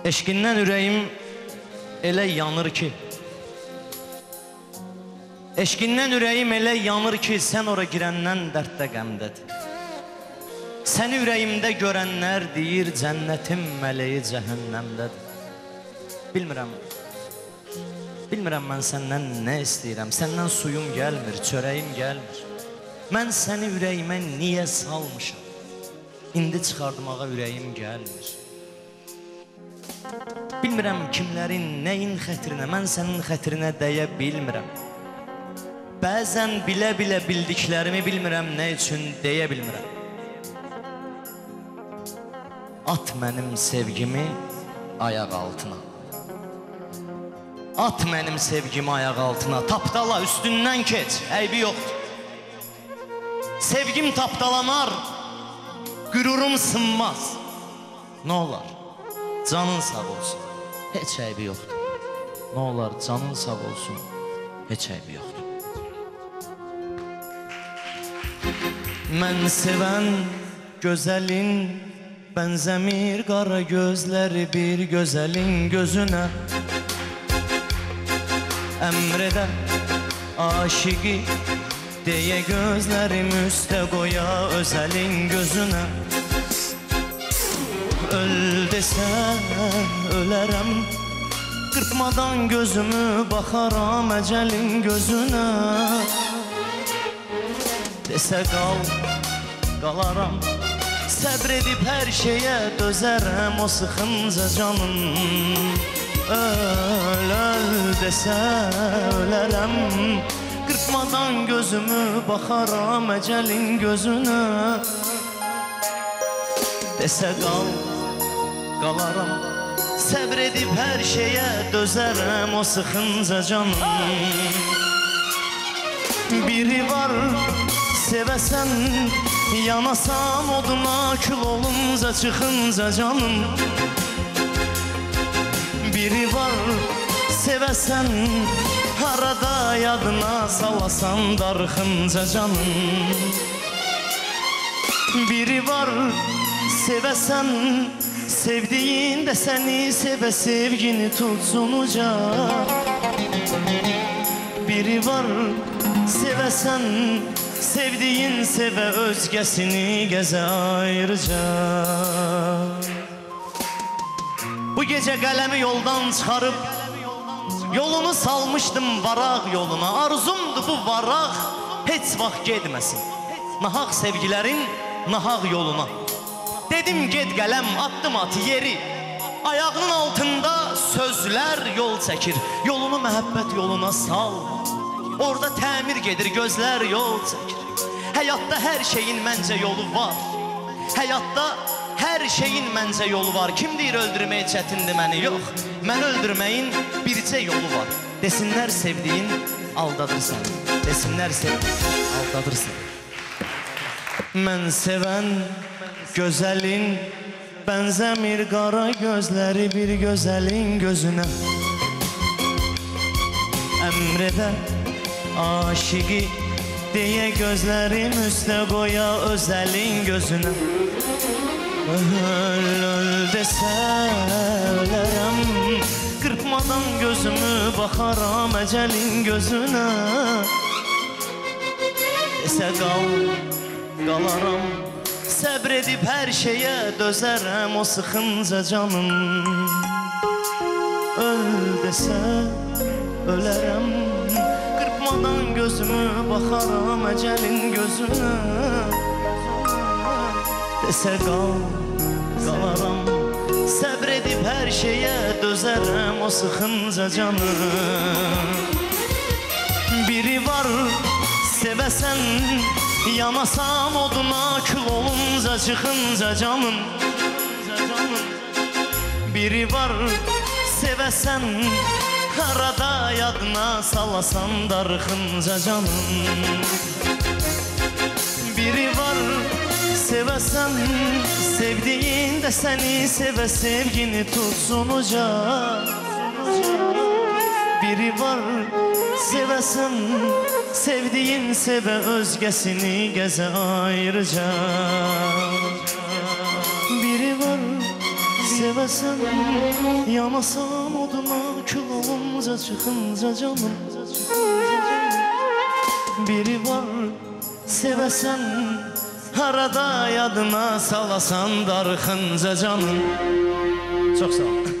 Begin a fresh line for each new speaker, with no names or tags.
Eşqindən ürəyim elə yanır ki, eşqindən ürəyim elə yanır ki, sən ora girəndən dərddə qəmdədir. Səni ürəyimdə görənlər deyir, cənnətin mələyi cəhənnəmdədir. Bilmirəm mən səndən nə istəyirəm, səndən suyum gəlmir, çörəyim gəlmir. Mən səni ürəyimə niyə salmışam, indi çıxardımağa ürəyim gəlmir. Bilmirəm kimlərin, nəyin xətrinə, mən sənin xətrinə dəyə bilmirəm. Bəzən bilə-bilə bildiklərimi bilmirəm, nə üçün deyə bilmirəm. At mənim sevgimi ayaq altına, at mənim sevgimi ayaq altına, tapdala üstündən keç, əybi yoxdur. Sevgim tapdalanar, qürurum sınmaz. Nə olar, canın sağ olsun, heç əybi yoxdur. Nə olar, canın sağ olsun, heç əybi yoxdur. Mən sevən gözəlin bənzəmir qara gözləri bir gözəlin gözünə. Əmr edə aşiqi deyə gözlərim üstə qoya özəlin gözünə. Öl desə ölərəm, qırpmadan gözümü baxaram əcəlin gözünə. Desə qal, qalaram, səbr edib hər şeyə dözərəm o sıxınca canım. Öl, öl desə ölərəm, qırpmadan gözümü baxaram əcəlin gözünə. Desə qal, qalaram, səbr edib hər şeyə dözərəm o sıxınca canım. Biri var sevəsən, yanasan oduna kül olunca çıxınca canım. Biri var sevəsən, harada yadına salasan darxınca canım. Biri var sevəsən, sevdiyin də səni sevə sevgini tutsunuca. Biri var sevəsən, sevdiyin sevə özgəsini gəzə ayrıca. Bu gecə qələmi yoldan çıxarıb yolunu salmışdım varaq yoluna. Arzumdu bu varaq heç vaxt getməsin nahaq sevgilərin nahaq yoluna. Dedim get qələm, atdım at yeri, ayağının altında sözlər yol çəkir. Yolunu məhəbbət yoluna sal, orada təmir gedir, gözlər yol çəkir. Həyatda hər şeyin məncə yolu var, həyatda hər şeyin məncə yolu var. Kim deyir öldürmək çətindir məni, yox, məni öldürməyin bircə yolu var. Desinlər sevdiyin aldadırsan, desinlər sevdiyin aldadırsan. Mən sevən gözəlin bənzəmir qara gözləri bir gözəlin gözünə. Əmr edə aşiqi deyə gözlərim üstə qoya özəlin gözünə. Öl, öl desə ölərəm, qırpmadan gözümü baxaram əcəlin gözünə. Desə qal, qalaram, səbr edib hər şeyə dözərəm o sıxınca canım. Öl desə ölərəm, qırpmadan gözümü baxaram əcəlin gözünə. Desə qal, qalaram, səbr edib hər şeyə dözərəm o sıxınca canım. Biri var sevəsən, yanasan oduna kül olunca çıxınca canım. Biri var sevəsən, arada yadına salasan darxınca canım. Biri var sevəsən, sevdiyin də səni sevə sevgini tutsunuca. Biri var sevəsən, sevdiyin sevə özgəsini gəzə ayrıca. Biri var sevəsən, yanasan oduna, kül olunca çıxınca canım. Biri var sevəsən, harada yadına salasan darxınca canım. Çox sağ ol.